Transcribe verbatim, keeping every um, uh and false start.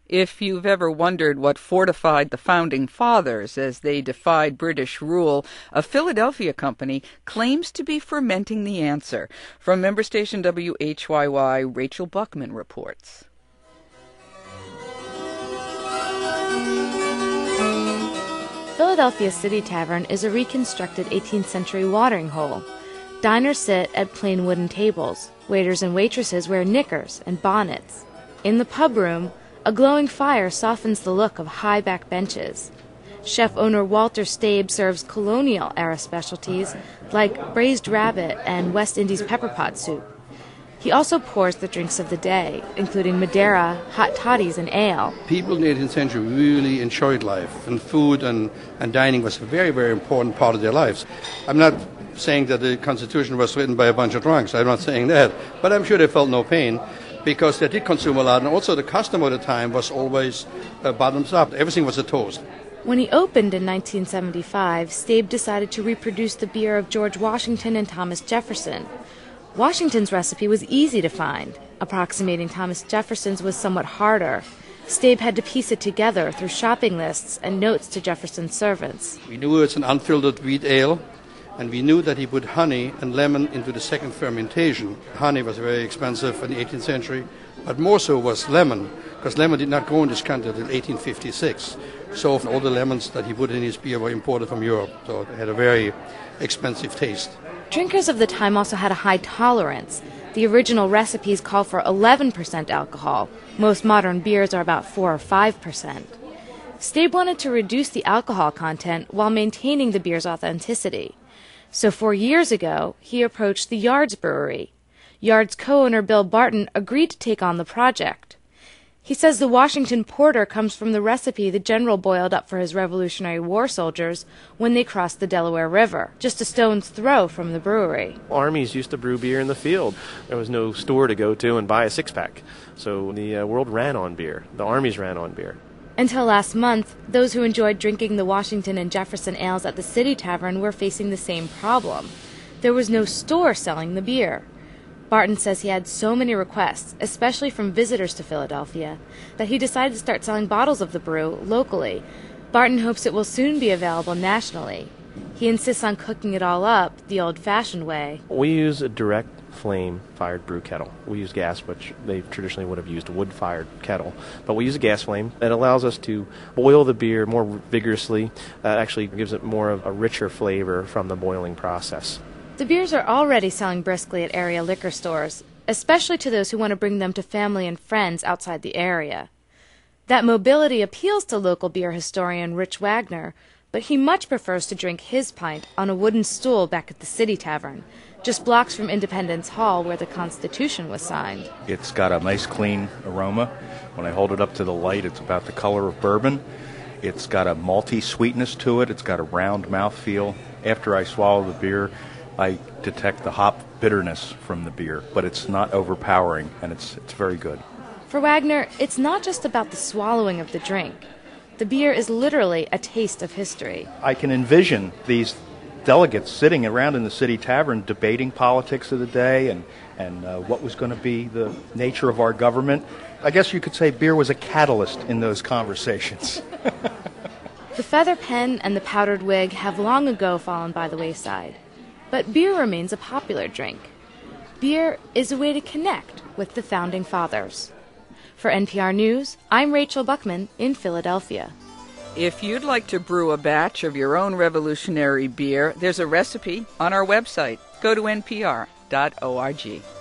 If you've ever wondered what fortified the Founding Fathers as they defied British rule, a Philadelphia company claims to be fermenting the answer. From member station W H Y Y, Rachel Buckman reports. Philadelphia City Tavern is a reconstructed eighteenth century watering hole. Diners sit at plain wooden tables. Waiters and waitresses wear knickers and bonnets. In the pub room, a glowing fire softens the look of high back benches. Chef-owner Walter Stabe serves colonial-era specialties like braised rabbit and West Indies pepper pot soup. He also pours the drinks of the day, including Madeira, hot toddies, and ale. People in the eighteenth century really enjoyed life, and food and, and dining was a very, very important part of their lives. I'm not saying that the Constitution was written by a bunch of drunks. I'm not saying that. But I'm sure they felt no pain, because they did consume a lot, and also the custom of the time was always uh, bottoms up. Everything was a toast. When he opened in nineteen seventy-five, Stabe decided to reproduce the beer of George Washington and Thomas Jefferson. Washington's recipe was easy to find. Approximating Thomas Jefferson's was somewhat harder. Stabe had to piece it together through shopping lists and notes to Jefferson's servants. We knew it's an unfiltered wheat ale, and we knew that he put honey and lemon into the second fermentation. Honey was very expensive in the eighteenth century, but more so was lemon, because lemon did not grow in this country until eighteen fifty-six. So all the lemons that he put in his beer were imported from Europe, so it had a very expensive taste. Drinkers of the time also had a high tolerance. The original recipes call for eleven percent alcohol. Most modern beers are about four or five percent. Stabe wanted to reduce the alcohol content while maintaining the beer's authenticity. So four years ago, he approached the Yards Brewery. Yards co-owner Bill Barton agreed to take on the project. He says the Washington Porter comes from the recipe the general boiled up for his Revolutionary War soldiers when they crossed the Delaware River, just a stone's throw from the brewery. Armies used to brew beer in the field. There was no store to go to and buy a six-pack. So the uh, world ran on beer. The armies ran on beer. Until last month, those who enjoyed drinking the Washington and Jefferson ales at the City Tavern were facing the same problem. There was no store selling the beer. Barton says he had so many requests, especially from visitors to Philadelphia, that he decided to start selling bottles of the brew locally. Barton hopes it will soon be available nationally. He insists on cooking it all up the old-fashioned way. We use a direct flame-fired brew kettle. We use gas, which they traditionally would have used a wood-fired kettle. But we use a gas flame. It allows us to boil the beer more vigorously. That actually gives it more of a richer flavor from the boiling process. The beers are already selling briskly at area liquor stores, especially to those who want to bring them to family and friends outside the area. That mobility appeals to local beer historian Rich Wagner, but he much prefers to drink his pint on a wooden stool back at the City Tavern, just blocks from Independence Hall where the Constitution was signed. It's got a nice clean aroma. When I hold it up to the light, it's about the color of bourbon. It's got a malty sweetness to it. It's got a round mouthfeel. After I swallow the beer, I detect the hop bitterness from the beer, but it's not overpowering, and it's it's very good. For Wagner, it's not just about the swallowing of the drink. The beer is literally a taste of history. I can envision these delegates sitting around in the City Tavern debating politics of the day and, and uh, what was going to be the nature of our government. I guess you could say beer was a catalyst in those conversations. The feather pen and the powdered wig have long ago fallen by the wayside. But beer remains a popular drink. Beer is a way to connect with the Founding Fathers. For N P R News, I'm Rachel Buckman in Philadelphia. If you'd like to brew a batch of your own revolutionary beer, there's a recipe on our website. Go to N P R dot org.